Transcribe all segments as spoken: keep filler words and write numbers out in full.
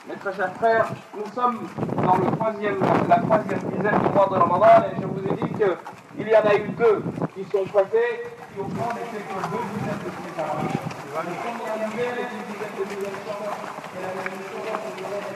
Mes très chers frères, nous sommes dans le troisième, la troisième dizaine du mois de Ramadan et je vous ai dit qu'il y en a eu deux qui sont passés qui au fond n'étaient que deux dizaines de séparats. Le premier arrivé est une dizaine de dizaines de et la deuxième chose,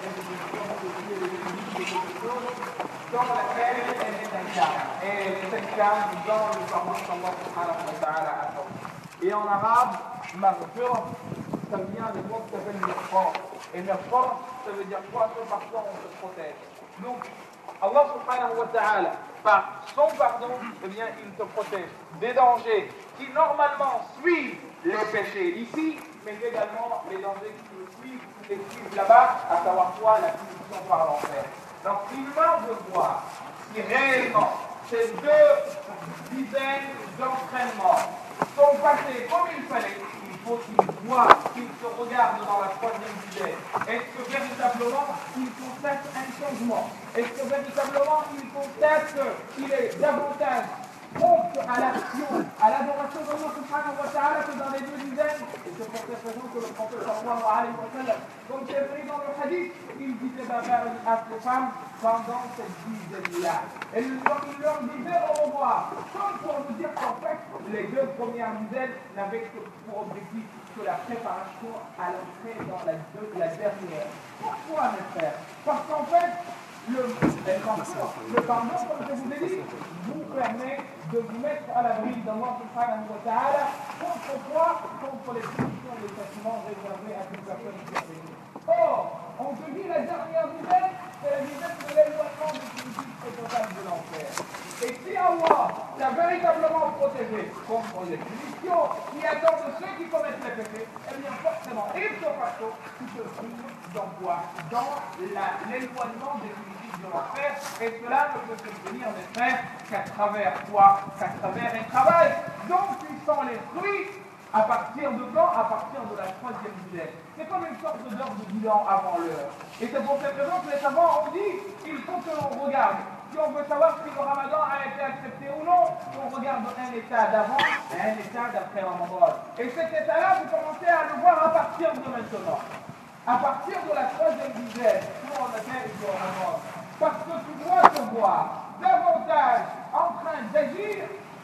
dans laquelle elle est incarne. Et elle est incarne dans le pardon d'Allah subhanahu wa ta'ala. Et en arabe, maghfirah, ça vient de mot qui s'appelle mirfar. Et mirfar, ça veut dire quoi? Ce par quoi on se protège. Donc, Allah subhanahu wa ta'ala, par son pardon, eh bien, il te protège des dangers qui normalement suivent les péchés ici, mais également les dangers qui le suivent, qui les suivent là-bas, à savoir quoi? La punition par l'enfer. Donc, il meurt de voir si réellement ces deux dizaines d'entraînements sont passés comme il fallait. Il faut qu'il voit, qu'il se regarde dans la troisième dizaine. Est-ce que véritablement il constate un changement? Est-ce que véritablement il constate qu'il est davantage prompt à l'action, à l'adoration d'Allah subhanahu wa ta'ala que dans les deux dizaines? Et c'est pour cette raison que le prophète sallallahu alayhi wa sallam, comme c'est écrit dans le hadith, il disait babar à ses femmes pendant cette dizaine-là. Et il leur, il leur disait au revoir, comme pour nous dire qu'en fait, les deux premières dizaines n'avaient que pour objectif que la préparation à l'entrée dans la, deux, la dernière. Pourquoi, mes frères? Parce qu'en fait, le, le pardon, comme je vous ai dit, vous permet de vous mettre à l'abri d'Allah subhanahu wa ta'ala contre quoi? Contre les punitions et les châtiments réservés à ces personnes qui ont vécu. Or, on te dit la dernière dizaine, c'est la dizaine de l'éloignement définitif et total de l'enfer. Et si Allah t'a véritablement protégé contre les punitions qui attendent ceux qui commettent les péchés, eh bien forcément, il se passe tu te trouves dans quoi? Dans l'éloignement définitif de l'enfer. Et cela ne peut se venir, mes frères, qu'à travers quoi? Qu'à travers un travail dont ils sont les fruits. À partir de quand? À partir de la troisième dizaine. C'est comme une sorte d'heure de bilan avant l'heure. Et c'est pour cette raison que les savants ont dit qu'il faut que l'on regarde. Si on veut savoir si le ramadan a été accepté ou non, on regarde un état d'avant et un état d'après Ramadan. Et cet état-là, vous commencez à le voir à partir de maintenant. À partir de la troisième dizaine, pour laquelle il y Ramadan. Parce que tu dois te voir davantage en train d'agir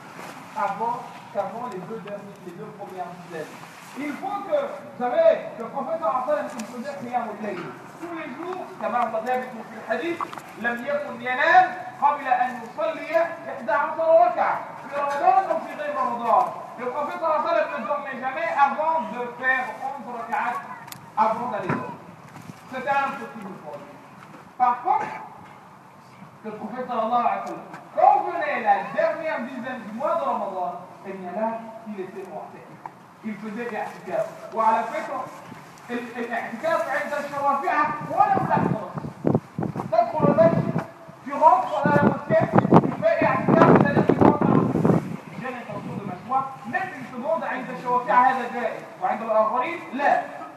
avant qu'avant les deux derniers, les deux premières dizaines. Il faut que, vous savez, le prophète sallallahu alayhi wa sallam faisait qiyam al-layl. Tous les jours, comme on l'a dit dans le hadith, لم يكن ينام قبل أن يصلي إحدى عشرة ركعة في رمضان أو في غير رمضان. Le prophète sallallahu alayhi wa sallam ne dormait jamais avant de faire onze rak'at avant d'aller dormir. C'était impossible pour lui. Par contre, le prophète sallallahu alayhi wa sallam, quand venait la dernière dizaine du mois de Ramadan, eh bien là, il était mortel. Il faisait des i'tikaf. وعلى فكرة الاعتكاف عند الشوافعة ولو تحضر. تدخل المسجد، tu rentres dans la mosquée, tu fais i'tikaf, c'est-à-dire que tu rentres dans la mosquée. J'ai l'intention de m'asseoir, même une seconde عند الشوافعة هذا جائز، وعند الآخرين لا.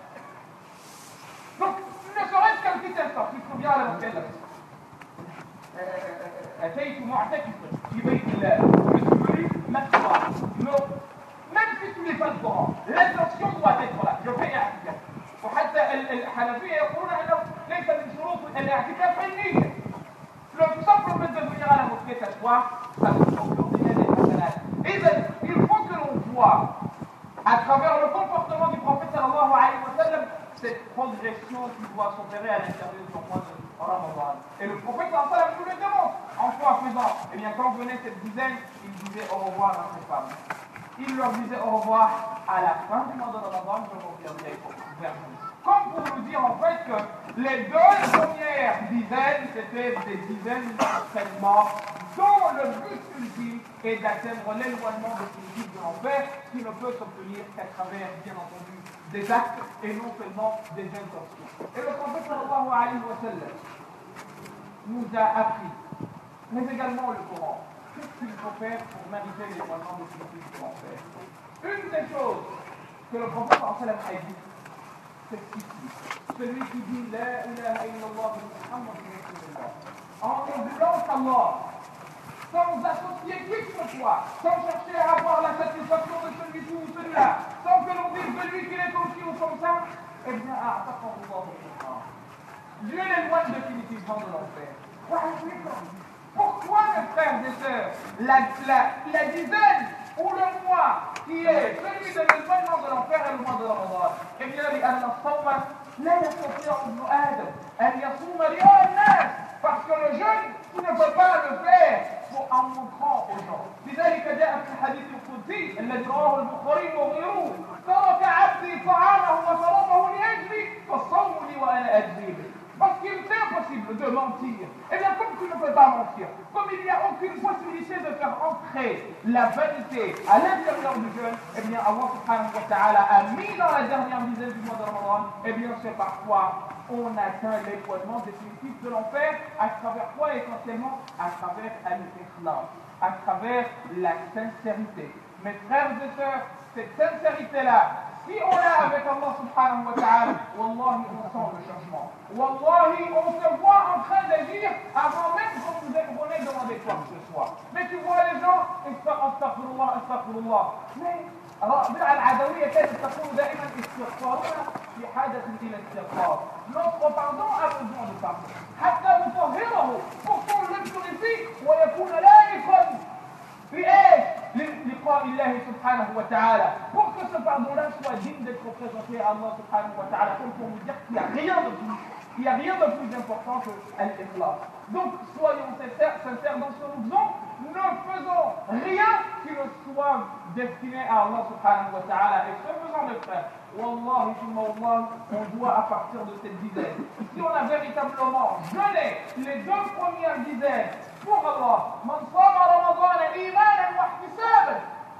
Donc, ne serait-ce qu'un petit instant, tu te souviens à la mosquée là. أتيت معتكفا في بيت الله. Je suis venu m'asseoir. Non. Même si tu n'es pas le Coran, l'intention doit être là. Je fais اعتكاف. وحتى الحنفية يقولون أنه ليس من شروط الاعتكاف النية. Le simple fait de venir à la mosquée s'asseoir, ça ne procure rien des hasanat. Et il faut que l'on voit, à travers le comportement du prophète sallallahu alayhi wa sallam, cette progression qui doit s'opérer à l'intérieur du mois de Ramadan. Et le prophète sallallahu alayhi wa sallam nous le demande. En quoi faisant? Eh bien, quand venait cette dizaine, il disait au revoir à ses femmes. Il leur disait au revoir à la fin du mois de Ramadan, je reviendrai vers vous. Comme pour nous dire en fait que les deux premières dizaines, c'était des dizaines d'entraînements dont le but ultime est d'atteindre l'éloignement définitif de l'enfer qui ne peut s'obtenir qu'à travers, bien entendu, des actes et non seulement des intentions. Et le prophète sallallahu alayhi wa sallam nous a appris, mais également le Coran, qu'est-ce qu'il faut faire pour mériter l'éloignement définitif de l'enfer. Une des choses que le prophète sallallahu alayhi wa sallam a dit, c'est ceci: celui qui dit La ilaha illallah Muhammad Rasulullah en voulant Allah, sans associer qui que ce soit, sans chercher à avoir la satisfaction de celui-ci ou celui-là, sans que l'on dise de lui qu'il est aussi ou comme ça, eh bien, Allah Dieu l'éloigne définitivement de l'enfer. Pourquoi, mes frères et sœurs, la, la, la dizaine ou le mois qui est celui de l'éloignement de l'enfer est le mois de Ramadan? Eh bien, لأن الصوم لا يستطيع ابن آدم أن يصوم رياء الناس, parce que le jeûne, tu ne peux pas le faire pour en montrant aux gens. لذلك جاء في الحديث القدسي الذي رواه البخاري وغيره: ترك عبدي طعامه وشرابه لأجلي فالصوم لي وأنا أجزي به. Parce qu'il est impossible de mentir. Eh bien, comme tu ne peux pas mentir, comme il n'y a aucune possibilité de faire entrer la vanité à l'intérieur du jeûne, eh bien, Allah subhanahu wa ta'ala a mis dans la dernière dizaine du mois de Ramadan, eh bien, c'est parfois on atteint l'éloignement définitif de l'enfer. À travers quoi? Essentiellement à travers al-ikhlas, à travers la sincérité. Mes frères et sœurs, cette sincérité-là, si on est avec Allah subhanahu wa ta'ala, wallahi, on sent le changement. Wallahi, on se voit en train d'agir avant même qu'on vous ait demandé quoi que ce soit. Mais tu vois les gens, astaghfirullah, astaghfirullah. Mais البدعة العدوية كانت تقول دائما استغفارنا في حاجة إلى استغفار. Notre pardon a besoin de pardon. حتى نطهره pour qu'on le purifie ويكون لائقا بإيش؟ للقاء الله سبحانه وتعالى. Pour que ce pardon-là soit digne d'être présenté à Allah subhanahu wa ta'ala, comme pour nous dire qu'il n'y a rien de plus, il n'y a rien de plus important que l'ikhlas. Donc soyons sincères, sincères dans ce que nous faisons. Ne faisons rien qui ne soit destiné à Allah subhanahu wa ta'ala. Et ce faisant, mes frères, wallahi, wallah, on doit à partir de cette dizaine. Si on a véritablement jeûné les deux premières dizaines pour Allah, man sama Ramadan imanan wa ihtisaban,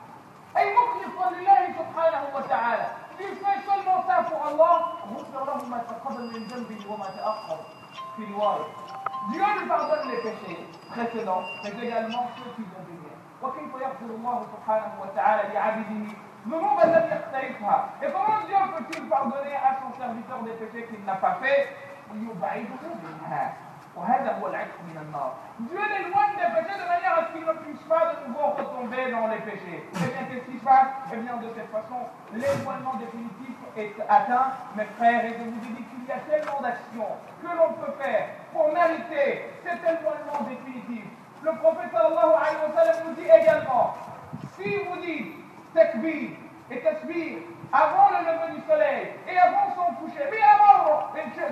ay mukhlisan lillahi subhanahu wa ta'ala, il fait seulement ça pour Allah, غفر له ما تقدم من ذنبه وما تأخر. في رواية Dieu lui pardonne les péchés précédents, mais également ceux qui vont venir. وكيف يغفر الله سبحانه وتعالى لعبده ذنوبا لم يقترفها. Et comment Dieu peut-il pardonner à son serviteur des péchés qu'il n'a pas fait? يبعده منها. وهذا هو العتق من النار. Dieu l'éloigne des péchés de manière à ce qu'il ne puisse pas de nouveau retomber dans les péchés. Et bien, qu'est-ce qui se passe? Eh bien, de cette façon, l'éloignement définitif est atteint, mes frères, et je vous ai dit qu'il y a tellement d'actions que l'on peut faire pour mériter cet éloignement définitif. Le prophète sallallahu alayhi wa sallam nous dit également, si vous dites takbir et tasbih avant le lever du soleil et avant son coucher, mais avant,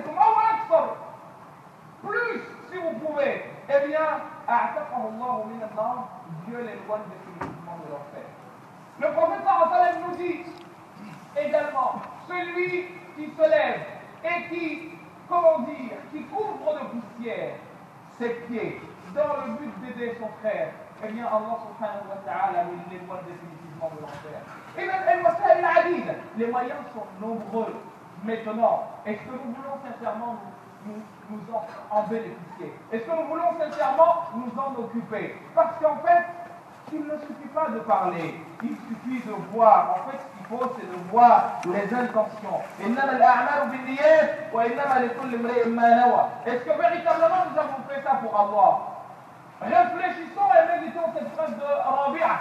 plus si vous pouvez, eh bien, Dieu l'éloigne définitivement de l'enfer. Le prophète sallallahu alayhi wa sallam nous dit également, celui qui se lève et qui, comment dire, qui couvre de poussière ses pieds dans le but d'aider son frère, eh bien Allah subhanahu wa ta'ala l'éloigne définitivement de l'enfer. Et même les moyens sont nombreux. Maintenant, est-ce que nous voulons sincèrement nous, nous, nous en, en bénéficier? Est-ce que nous voulons sincèrement nous en occuper? Parce qu'en fait, il ne suffit pas de parler, il suffit de voir. En fait, ce qu'il faut, c'est de voir les intentions. Est-ce que véritablement nous avons fait ça pour Allah? Réfléchissons et méditons cette phrase de Rabi'a.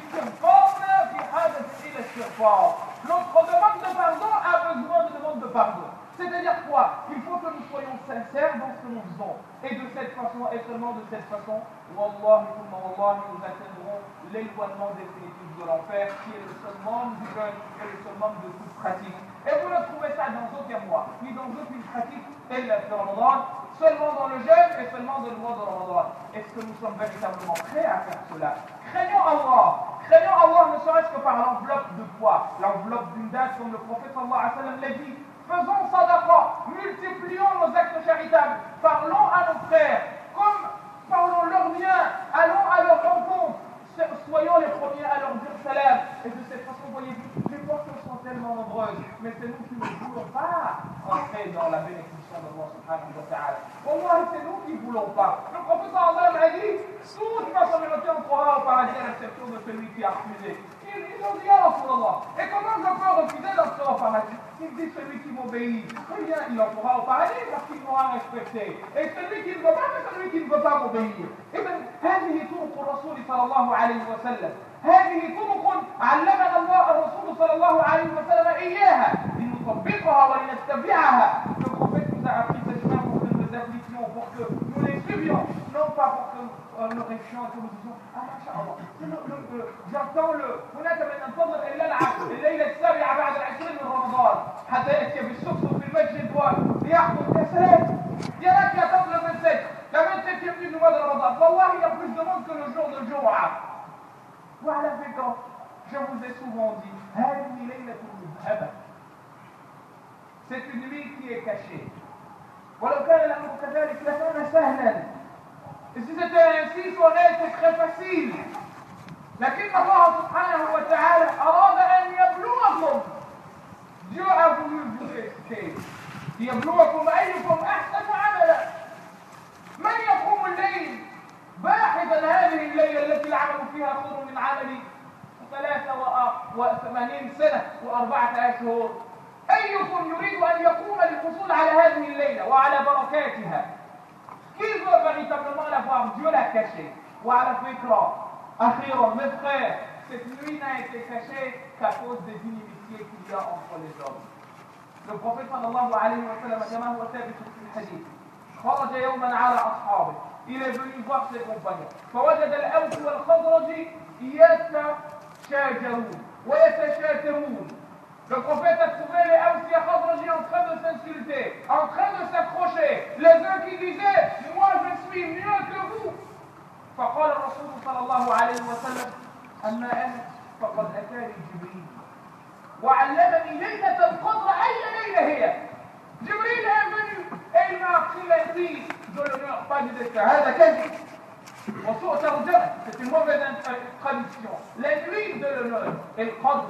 Notre demande de pardon a besoin de demande de pardon. C'est-à-dire quoi? Il faut que nous soyons sincères dans ce que nous faisons. Et de cette façon, et seulement de cette façon, Wallahi, Wallahi, nous atteindrons l'éloignement définitif de l'enfer, qui est le summum du jeûne et le summum de toute pratique. Et vous ne trouvez ça dans aucun mois, ni dans aucune pratique, et le Ramadan, seulement dans le jeûne et seulement dans le mois de Ramadan. Est-ce que nous sommes véritablement prêts à faire cela? Craignons Allah. Craignons Allah ne serait-ce que par l'enveloppe de quoi? L'enveloppe d'une date, comme le prophète sallallahu alayhi wa sallam l'a dit. Faisons sadaqa, multiplions nos actes charitables, parlons à nos frères, comme parlons leur bien, allons à leur rencontre, soyons les premiers à leur dire salam. Et de cette façon, voyez-vous, les portes sont tellement nombreuses, mais c'est nous qui ne voulons pas entrer dans la bénédiction de Allah subhanahu wa ta'ala. Wallah, c'est nous qui ne voulons pas. Le prophète sallallahu alayhi wa sallam a dit, toute ma communauté entrera au paradis à l'exception de celui qui a refusé. Ils ont dit, ya Rasulallah, et comment je peux refuser d'entrer au paradis? Il dit, celui qui m'obéit, eh bien, il entrera au paradis parce qu'il m'aura respecté. Et celui qui ne veut pas, c'est celui qui ne veut pas m'obéir. Eh bien, هذه طرق الرسول صلى الله عليه وسلم. هذه طرق علمنا الله الرسول صلى الله عليه وسلم إياها لنطبقها ولنتبعها. Le prophète nous a appris cette chemin pour que voix pour que euh, le réchant, que nous disons, ah, masha'Allah, j'entends le, هناك من ينتظر إلا الليلة السابعة بعد العشرين من رمضان حتى يأتي بالسكسو في المسجد ويحضر يا سلام يا لك يا طفل vingt-sept la vingt-septième nuit du mois de Ramadan. Wallah, il y a plus de monde que le jour de Jumu'ah. وعلى فكرة, je vous ai souvent dit, هذه ليلة مذهبة. C'est une nuit qui est cachée. ولو كان الأمر كذلك لكان سهلا. Et si c'était ainsi, ça aurait été très facile. لكن الله سبحانه وتعالى أراد أن يبلوكم. Dieu a voulu vous tester. ليبلوكم أيكم أحسن عملا. من يقوم الليل باحثا هذه الليلة التي العمل فيها خير من عمل ثلاثة وثمانين سنة وأربعة أشهر. أيكم يريد أن يقوم للحصول على هذه الليلة وعلى بركاتها؟ Qui veut véritablement la voir? Dieu l'a cachée. وعلى فكرة, أخيرا, mes frères, cette nuit n'a été cachée qu'à cause des inimitiés qu'il y a entre les hommes. Le prophète sallallahu alayhi wa sallam, كما هو ثابت في الحديث, خرج يوما على أصحابه. Il est venu voir ses compagnons. فوجد الأوس والخزرج يتشاجرون ويتشاتمون. Le prophète a trouvé les Aws et Khazraji en train de s'insulter, en train de s'accrocher. Les uns qui disaient, moi je suis mieux que vous. فقال الرسول صلى الله عليه وسلم, أما أنا فقد أتاني جبريل وعلمني ليلة القدر أي ليلة هي. جبريل est venu et il m'a appris la nuit de l'honneur, pas du destin. هذا كذب وسوء ترجمة, c'est une mauvaise traduction. La nuit de l'honneur, القدر.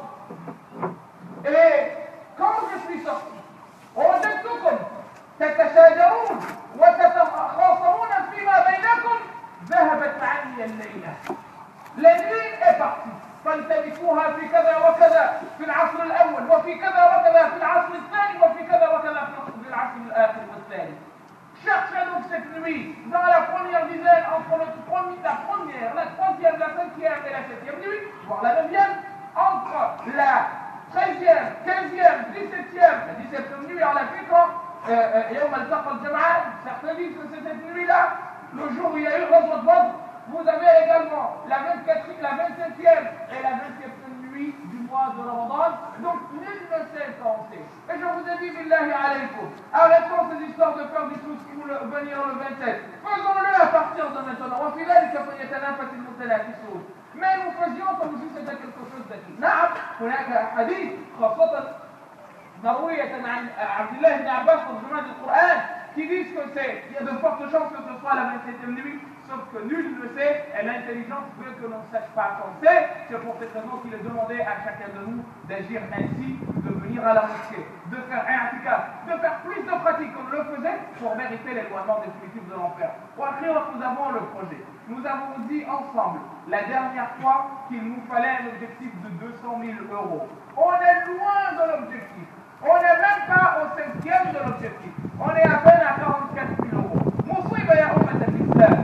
Et quand je suis sorti, وجدتكم تتشاجرون وتتخاصمون فيما بينكم, ذهبت عني الليلة. La nuit est partie. فالتمسوها في كذا وكذا في العصر الأول, وفي كذا وكذا في العصر الثاني, وفي كذا وكذا في العصر الآخر والثاني. Cherchez donc cette nuit dans la première dizaine, entre le premier, la première, la troisième, la cinquième et la septième nuit, voire la neuvième, entre la treizième, quinzième, dix-septième, la dix-septième nuit en la fikra, يوم التقى الجمعان, certains disent que c'est cette nuit-là, le jour où il y a eu Ghazwat Badr. Vous avez également la vingt-quatrième, la vingt-septième et la vingt-septième nuit du mois de Ramadan. Donc nul ne sait penser. Et je vous ai dit, billahi alaykum, arrêtons ces histoires de faire du tout pour le, venir le vingt-sept. Faisons-le à partir de maintenant. وفي ذلك فليتنافس المتنافسون. Mais nous faisions comme si c'était quelque chose d'acquis. نعم, هناك حديث خاصة مروية عن عبد الله بن عباس ترجمان القرآن qui disent que c'est, il y a de fortes chances que ce soit la vingt-septième nuit, sauf que nul ne le sait, et l'intelligence veut que l'on ne sache pas penser. C'est pour cette raison qu'il est demandé à chacun de nous d'agir ainsi, de venir à la mosquée, de faire un i'tikaf, de faire plus de pratiques comme le faisait pour mériter l'éloignement définitif de l'enfer. Pour après, nous avons le projet. Nous avons dit ensemble, la dernière fois, qu'il nous fallait un objectif de deux cent mille euros. On est loin de l'objectif. On n'est même pas au cinquième de l'objectif. On est à peine à quarante-quatre mille euros. Moussiba ya ummat al-Islam.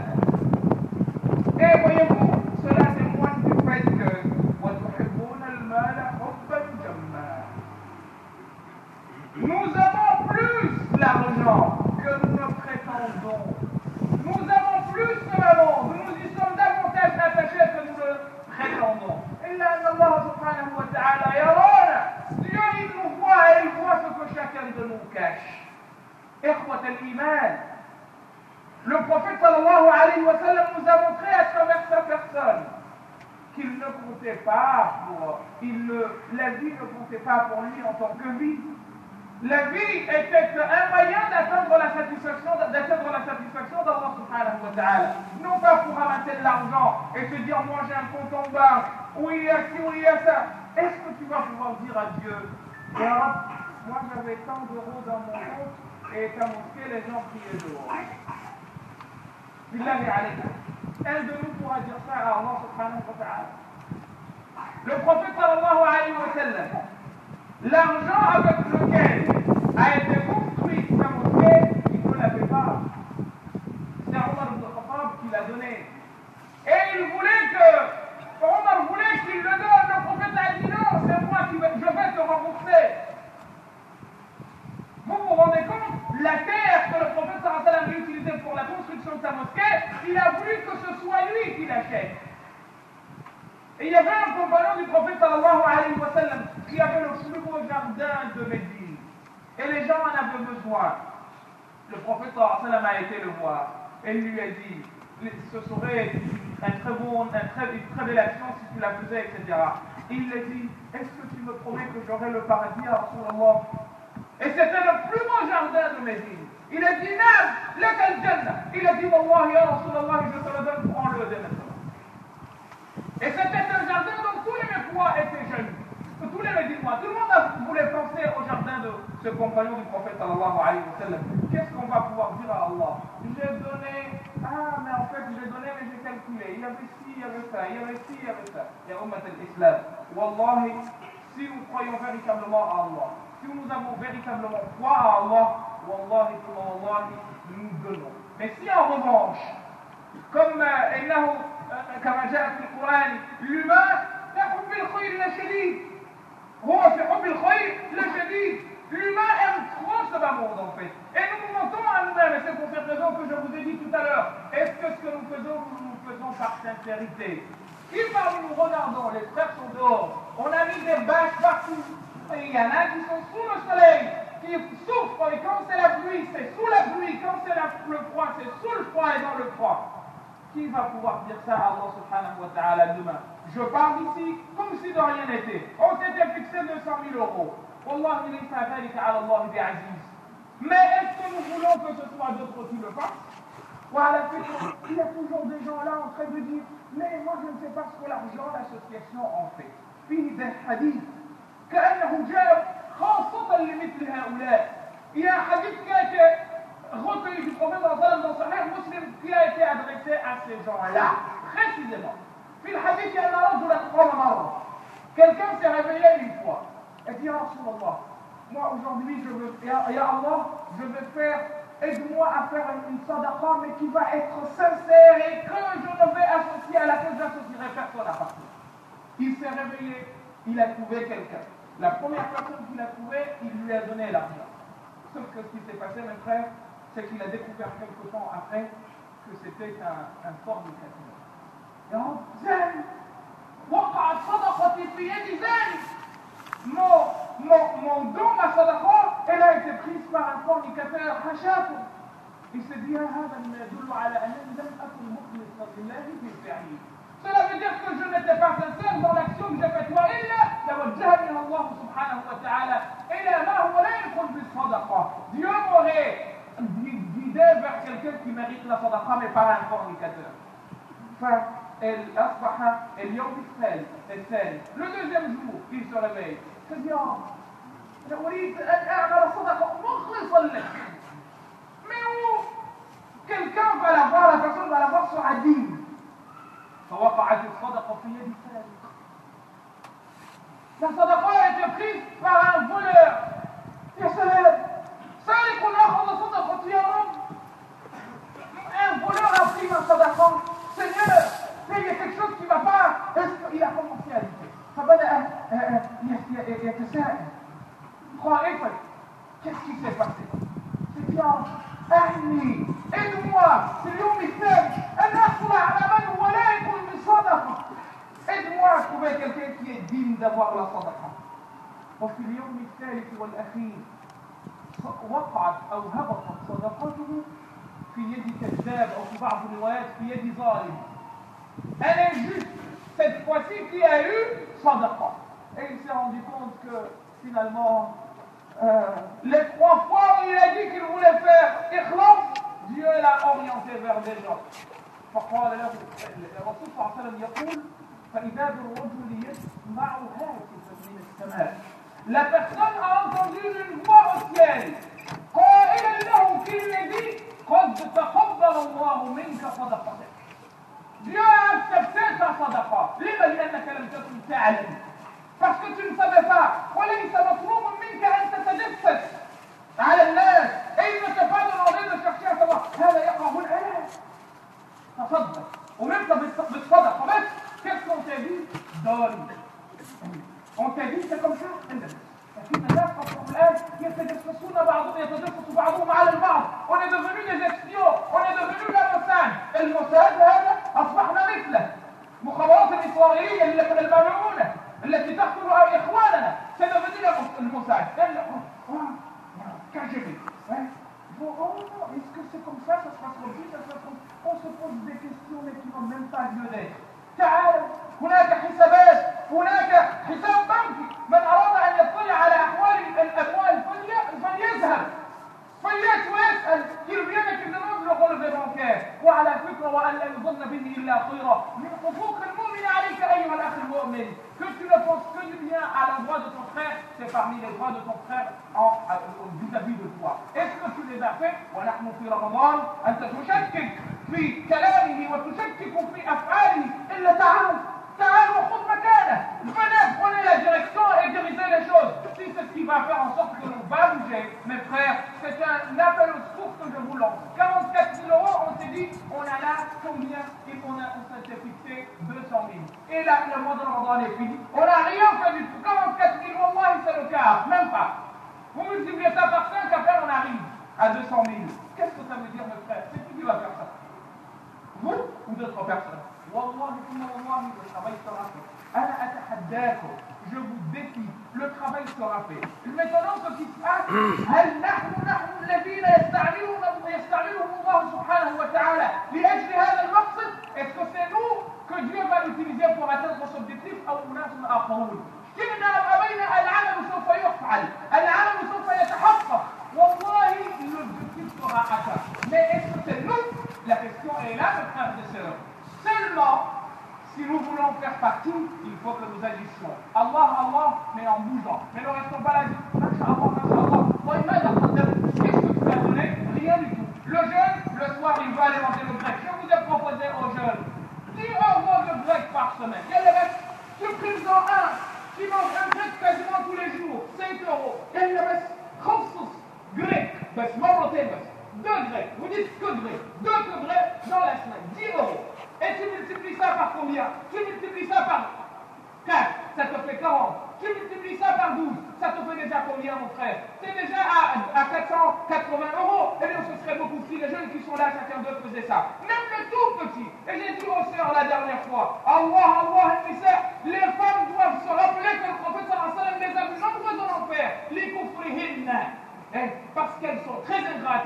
Et voyez-vous, cela témoigne du fait que وَتُحِبُّونَ الْمَالَ حُبًّا جَمًّا. Nous avons plus l'argent que nous ne prétendons. Nous avons plus que l'avant. Nous y sommes davantage attachés que nous le prétendons. إِلَّا أَنَّ اللَّهَ سُبْحَانَهُ وَتَعَالَى يَرَانَا. Dieu, il nous voit et il voit ce que chacun de nous cache. إخوة الإيمان. Le prophète sallallahu alayhi wa sallam nous a montré à travers sa personne qu'il ne comptait pas pour il ne, la vie ne comptait pas pour lui en tant que vie. La vie était un moyen d'atteindre la satisfaction d'atteindre la satisfaction d'Allah subhanahu wa ta'ala. Non pas pour ramasser de l'argent et se dire moi j'ai un compte en banque, où il y a ci, où il y a ça. Est-ce que tu vas pouvoir dire à Dieu, moi j'avais tant d'euros dans mon compte et ta mosquée les gens priaient dehors. Billahi alaykum. Un de nous pourra dire ça à Allah subhanahu wa ta'ala. Le prophète sallallahu alayhi wa sallam, l'argent avec lequel a été construite sa mosquée, il ne l'avait pas. C'est Omar ibn Khattab qui l'a donné. Et il voulait que, Omar voulait qu'il le donne. Le prophète a dit non, c'est moi qui vais, je vais te rembourser. Vous vous rendez compte, la terre que le prophète sallallahu alayhi wa sallam a utilisée pour la construction de sa mosquée, il a voulu compagnon du prophète sallallahu alayhi wa sallam qui avait le plus beau jardin de Médine. Et les gens en avaient besoin. Le prophète sallallahu alayhi wa sallam a été le voir. Et il lui a dit, ce serait un très bon, un très, une très belle action si tu la faisais, et cetera. Il lui a dit, est-ce que tu me promets que j'aurai le paradis à Rasulallah? Et c'était le plus beau jardin de Médine. Il a dit, non, laka al-jannah. Il a dit, Wallahi ya Rasulallah, je te le donne, prends-le maintenant. Et c'était un jardin dont tous les Mecquois étaient jaloux. Tous les Médinois, tout le monde voulait penser au jardin de ce compagnon du prophète sallallahu alayhi wa sallam. Qu'est-ce qu'on va pouvoir dire à Allah? J'ai donné, ah mais en fait j'ai donné mais j'ai calculé. Il y avait ci, il y avait ça, il y avait ci, il y avait ça. Ya ummat al-Islam. Wallahi, si nous croyons véritablement à Allah, si nous avons véritablement foi à Allah, wallahi, wallahi, nous donnons. Mais si en revanche, comme إنه كما جاء في القرآن l'humain يحب الخير لشديد هو في حب الخير لشديد. L'humain aime trop ce bas monde en fait. Et nous nous mentons à nous-mêmes, et c'est pour cette raison que je vous ai dit tout à l'heure. Est-ce que ce que nous faisons, nous nous faisons par sincérité? Si parmi nous regardons, les frères sont dehors, on a mis des bâches partout, et il y en a qui sont sous le soleil, qui souffrent, et quand c'est la pluie, c'est sous la pluie, quand c'est le froid, c'est sous le froid et dans le froid. Qui va pouvoir dire ça à Allah subhanahu wa ta'ala demain? Je parle ici comme si de rien n'était. On s'était fixé deux cent mille euros. Wallahi laysa dhalika ala Allah bi'aziz. Mais est-ce que nous voulons que ce soit d'autres qui le fassent? Voilà, il y a toujours des gens là en train de dire, mais moi je ne sais pas ce que l'argent, l'association en fait. فيه ده حديث كأنه جاء خاصة لمثل هؤلاء. Il y a un hadith qui a été recueilli du prophète dans Sahih Muslim qui a été adressé à ces gens-là, précisément. Puis le hadith, il y a un rajul quelqu'un s'est réveillé une fois et dit, Ya Rasulallah, moi aujourd'hui je veux, ya, ya Allah, je veux faire, aide-moi à faire une sadaqa mais qui va être sincère et que je ne vais associer à laquelle j'associerai personne à partir. Il s'est réveillé, il a trouvé quelqu'un. La première personne qu'il a trouvé, il lui a donné l'argent. Sauf que ce qui s'est passé, mes frères, c'est qu'il a découvert quelque temps après que c'était un, un fornicateur. Et on dit, وقعت صدقتي في يد زاني. Mon, mon, mon don, ma sadaqa, elle a été prise par un fornicateur. حشاكم. Il s'est dit, هذا ما يدل على أنني لم أكن مخلصا لله في فعلي. Cela veut dire que je n'étais pas sincère dans l'action que j'ai faite. وإلا توجهني الله سبحانه وتعالى إلى ما هو لا يدخل بالصدقة. Dieu m'aurait guidé vers quelqu'un qui mérite la sadaqa mais pas un fornicateur. فالأصبح اليوم الثالث الثاني. Le deuxième jour, il se réveille. Il se dit, أنا أريد أن أعمل صدقة مخلصا لك. Mais où quelqu'un va la voir, la personne va la voir sur un dîme. فوقعت الصدقة في يد السارق. La sadaqa a été prise par un voleur. يا سلام. سارق أخذ صدقتي يا رب. Un voleur a pris ma sadaqa. Seigneur, il y a quelque chose qui ne va pas. Est-ce qu'il a commencé à dire? فبدأ يتساءل. خائفا. Qu'est-ce qui s'est passé? C'est bien. أعني aide-moi في اليوم الثالث أن أحصل على من هو لا يكون بالصدقة. aide-moi à trouver quelqu'un qui est digne d'avoir la sadaqa. وفي اليوم الثالث والأخير وقعت أو هبطت صدقته في يد كذاب أو في بعض الروايات في يد ظالم. Un injuste, cette fois-ci, qui a eu sadaqa. Et il s'est rendu compte que finalement, euh, les trois fois où il a dit qu'il voulait faire ikhlas, Dieu l'a orienté vers des gens. فقال له الرسول صلى الله عليه وسلم يقول فإذا بالرجل يسمع هاتفا من السماء. La personne a entendu une voix au ciel. قائلا له qu'il lui dit قد تقبل الله منك صدقتك. Dieu a accepté ta sadaqa. لما لأنك لم تكن تعلم. Parce que tu ne savais pas. وليس مطلوب منك أن تتجسس على الناس. Et il ne t'a pas demandé de chercher à savoir هذا يقع هنا. تصدق. ومنك بالصدقة بس. Qu'est-ce qu'on t'a dit? Donne. On t'a dit c'est comme ça. لكن الناس قصروا الآن يتجسسون بعضهم يتجسس بعضهم على البعض. On est devenus des espions. On est devenus la Mossad. الموساد هذا أصبحنا مثله. مخابرات الإسرائيلية اللي كانت الملعونة ça, ça sera trop vite, ça sera trop... On se pose des questions mais qui n'ont même pas lieu d'être. تعالوا هناك حسابات هناك حساب بنكي من أراد أن يطلع على أحوال الأموال فليذهب فليأتي ويسأل qu'il vienne qu'il demande le relevé bancaire وعلى فكرة وأن لا يظن به إلا خيرا من حقوق المؤمن عليك أيها الأخ المؤمن que tu ne penses que du bien à l'endroit de ton frère c'est parmi les droits de ton frère en vis-à-vis de toi est-ce que tu les as fait ونحن في رمضان أنت تشكك في كلامه وتشكك في أفعاله إلا تعال تعال وخذ مكانه venez prenez la direction et dirigez les choses si c'est ce qui va faire en sorte que l'on va bouger mes frères c'est un appel au secours que je vous lance quarante-quatre mille euros on s'est dit on a là combien et on, a, on s'était fixé deux cent mille et là le mois de Ramadan est fini on n'a rien fait du tout quarante-quatre mille wallahi c'est le cas même pas vous multipliez ça par cinq après on arrive à deux cent mille qu'est-ce que ça veut dire mes frères c'est qui qui va faire ça vous ou d'autres personnes والله ثم والله le travail sera fait أنا أتحداكم je vous défie le travail sera fait maintenant ce qui se passe هل نحن نحن الذين يستعملون يستعملهم الله سبحانه وتعالى لأجل هذا المقصد est-ce que c'est nous que Dieu va utiliser pour atteindre cet objectif أو أناس آخرون كلنا بين العمل سوف يفعل العمل سوف يتحقق والله l'objectif sera atteint mais est-ce que c'est nous la question est là mes frères et sœurs seulement si nous voulons faire partie, il faut que nous agissions. Allah, Allah, mais en bougeant. Mais ne restons pas là, Masha'Allah, Masha'Allah. Qu'est-ce que tu as donné? Rien du tout. Le jeune, le soir, il va aller manger le grec. Je vous ai proposé aux jeunes dix euros de grec par semaine. Il y a le mec, supprime-en un, qui mange un grec quasiment tous les jours, cinq euros. Il y a le mec, خمسة grec, بس مرتين بس. Deux grecs, vous dites que grec, deux que grec dans la semaine, dix euros. Et tu multiplies ça par combien? Tu multiplies ça par quatre, ça te fait quarante. Tu multiplies ça par douze, ça te fait déjà combien mon frère? C'est déjà à, à quatre cent quatre-vingts euros. Et bien ce serait beaucoup si les jeunes qui sont là, chacun d'eux faisait ça. Même le tout petit. Et j'ai dit aux sœurs la dernière fois, Allah, Allah, les femmes doivent se rappeler que le prophète sallallahu alayhi wa sallam les a vu nombreuses en enfer. Les kufrihinna. Parce qu'elles sont très ingrates.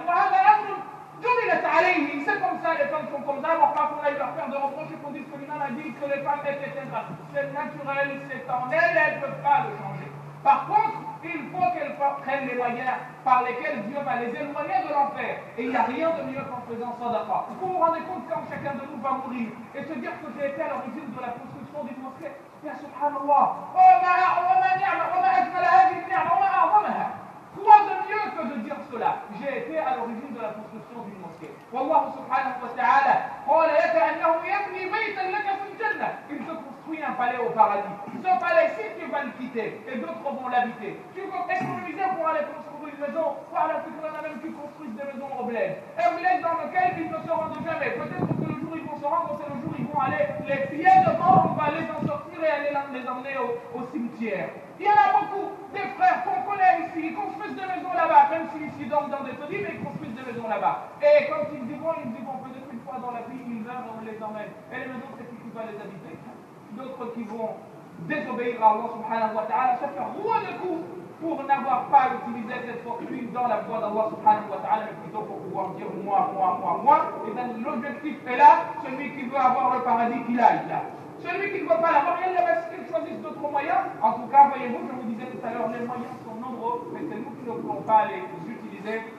جبلت عليه c'est comme ça les femmes sont comme ça alors pas qu'on aille leur faire de reproches qu'on dise que l'imam a dit que les femmes étaient ingrates c'est naturel c'est en elles elles ne peuvent pas le changer par contre il faut qu'elles prennent les moyens par lesquels Dieu va les éloigner de l'enfer et il n'y a rien de mieux qu'en faisant sadaqa vous vous rendez compte quand chacun de nous va mourir et se dire que j'ai été à l'origine de la construction d'une mosquée ya subhanallah oh ma oh ma ni'ma oh ma ajmala hadhihi ni'ma oh ma a'zamaha quoi de mieux que de dire cela j'ai été à l'origine de la construction d'une mosquée والله سبحانه وتعالى قال لك أنه يبني بيتا لك في الجنة il te construit un palais au paradis ce palais-ci tu vas le quitter et d'autres vont l'habiter tu veux économiser pour aller construire une maison voilà c'est qu'il y en a même qui construisent des maisons au bled un bled dans lequel ils ne se rendent jamais peut-être que le jour ils vont se rendre c'est le jour ils vont aller les pieds devant on va les en sortir et aller les emmener au, au cimetière il y en a beaucoup des frères qu'on connaît ici ils construisent des maisons là-bas même s'ils s'y dorment dans des taudis mais ils construisent des maisons là-bas et quand ils disent bon ils disent bon peut-être une fois dans la vie ils meurent on les emmène et les maisons c'est qui qui va les habiter d'autres qui vont désobéir à Allah subhanahu wa ta'ala ça fait roi de coup pour n'avoir pas utilisé cette fortune dans la voie d'Allah subhanahu wa ta'ala mais plutôt pour pouvoir dire moi, moi, moi, moi et bien l'objectif est là celui qui veut avoir le paradis qu'il aille là celui qui ne veut pas l'avoir il qu'il choisisse d'autres moyens en tout cas voyez-vous je vous disais tout à l'heure les moyens sont nombreux mais c'est nous qui ne voulons pas les utiliser